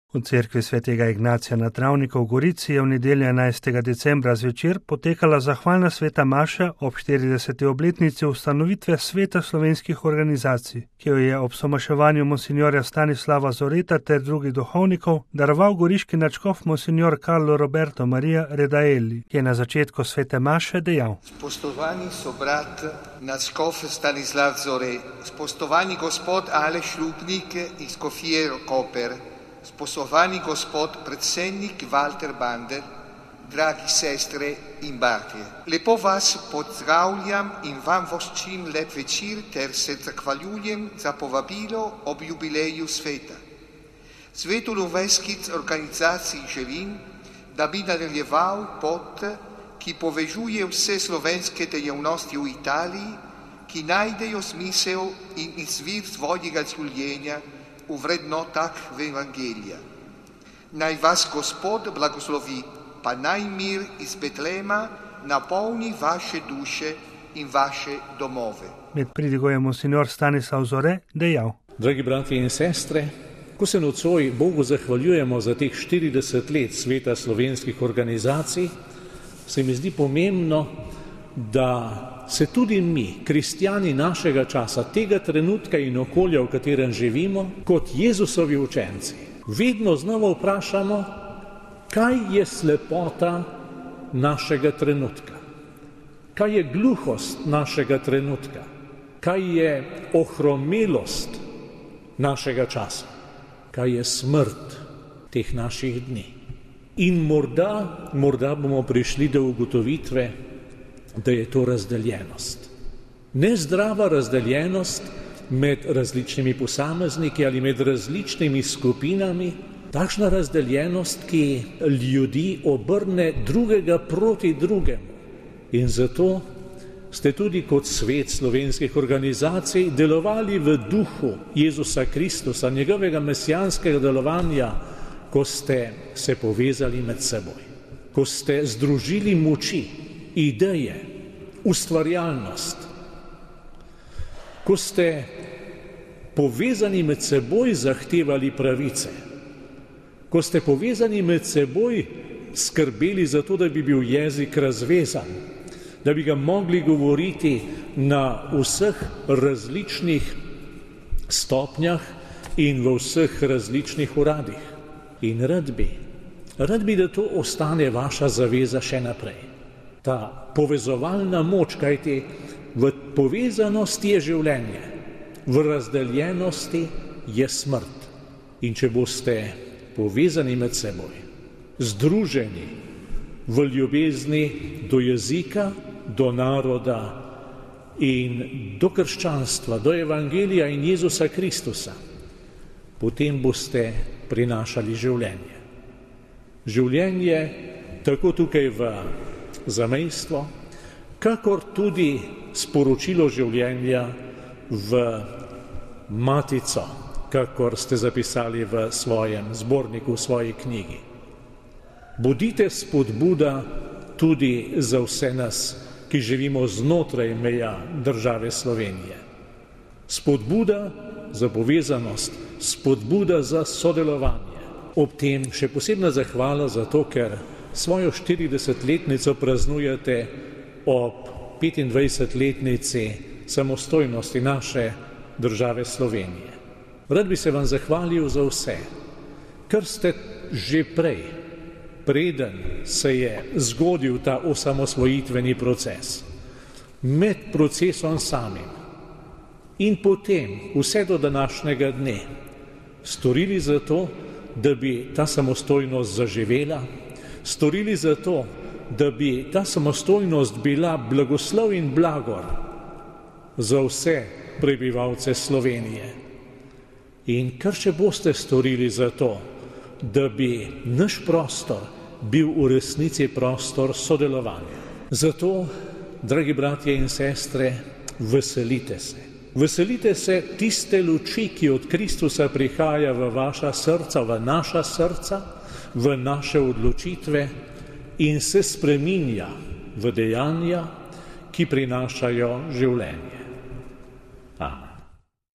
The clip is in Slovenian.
V cerkvi svetega Ignacija na Travniku v Gorici je v nedeljo 11. decembra zvečer potekala zahvalna sveta maša ob 40. obletnici ustanovitve Sveta slovenskih organizacij, ki jo je ob somaševanju monsinjorja Stanislava Zoreta ter drugih duhovnikov daroval goriški nadškof monsinjor Carlo Roberto Maria Redaelli, ki je na začetku svete maše dejal: Spoštovani sobrat nadškof Stanislav Zore, spoštovani gospod Aleš Lupnik iz Škofije Koper, spoštovani gospod predsednik Walter Bander, dragi sestre in bratje. Lepo vas pozdravljam in vam voščim lep večer ter se zahvaljujem za povabilo ob jubileju sveta. Svetu slovenskih organizacij želim, da bi nadaljeval pot, ki povezuje vse slovenske dejavnosti v Italiji, ki najdejo smisel in izvir svojega življenja v vrednotah Evangelija. Naj vas Gospod blagoslovi, pa naj mir iz Betlema napolni vaše duše in vaše domove. Med pridigo je monsinjor Stanislav Zore dejal: Dragi bratje in sestre, ko se nocoj Bogu zahvaljujemo za teh 40 let sveta slovenskih organizacij, se mi zdi pomembno, da se tudi mi, kristjani našega časa, tega trenutka in okolja, v katerem živimo, kot Jezusovi učenci, vedno znova vprašamo, kaj je slepota našega trenutka, kaj je gluhost našega trenutka, kaj je ohromelost našega časa, kaj je smrt teh naših dni. In morda bomo prišli do ugotovitve, da je to razdeljenost. Nezdrava razdeljenost med različnimi posamezniki ali med različnimi skupinami, takšna razdeljenost, ki ljudi obrne drugega proti drugemu. In zato ste tudi kot svet slovenskih organizacij delovali v duhu Jezusa Kristusa, njegovega mesijanskega delovanja, ko ste se povezali med seboj, ko ste združili moči, ideje, ustvarjalnost, ko ste povezani med seboj zahtevali pravice, ko ste povezani med seboj skrbeli za to, da bi bil jezik razvezan, da bi ga mogli govoriti na vseh različnih stopnjah in v vseh različnih uradih. In rad bi, da to ostane vaša zaveza še naprej. Ta povezovalna moč, kajti v povezanosti je življenje, v razdeljenosti je smrt. In če boste povezani med seboj, združeni v ljubezni do jezika, do naroda in do krščanstva, do Evangelija in Jezusa Kristusa, potem boste prinašali življenje. Življenje tako tukaj v zamejstvo, kakor tudi sporočilo življenja v matico, kakor ste zapisali v svojem zborniku, v svoji knjigi. Bodite spodbuda tudi za vse nas, ki živimo znotraj meja države Slovenije. Spodbuda za povezanost, spodbuda za sodelovanje. Ob tem še posebna zahvala za to, ker svojo 40-letnico praznujete ob 25-letnici samostojnosti naše države Slovenije. Rad bi se vam zahvalil za vse, kar ste že prej, preden se je zgodil ta osamosvojitveni proces, med procesom samim in potem vse do današnjega dne storili za to, da bi ta samostojnost zaživela, storili za to, da bi ta samostojnost bila blagoslov in blagor za vse prebivalce Slovenije. In kar še boste storili za to, da bi naš prostor bil v resnici prostor sodelovanja. Zato, dragi bratje in sestre, veselite se. Veselite se tiste luči, ki od Kristusa prihaja v vaša srca, v naša srca, v naše odločitve in se spreminja v dejanja, ki prinašajo življenje.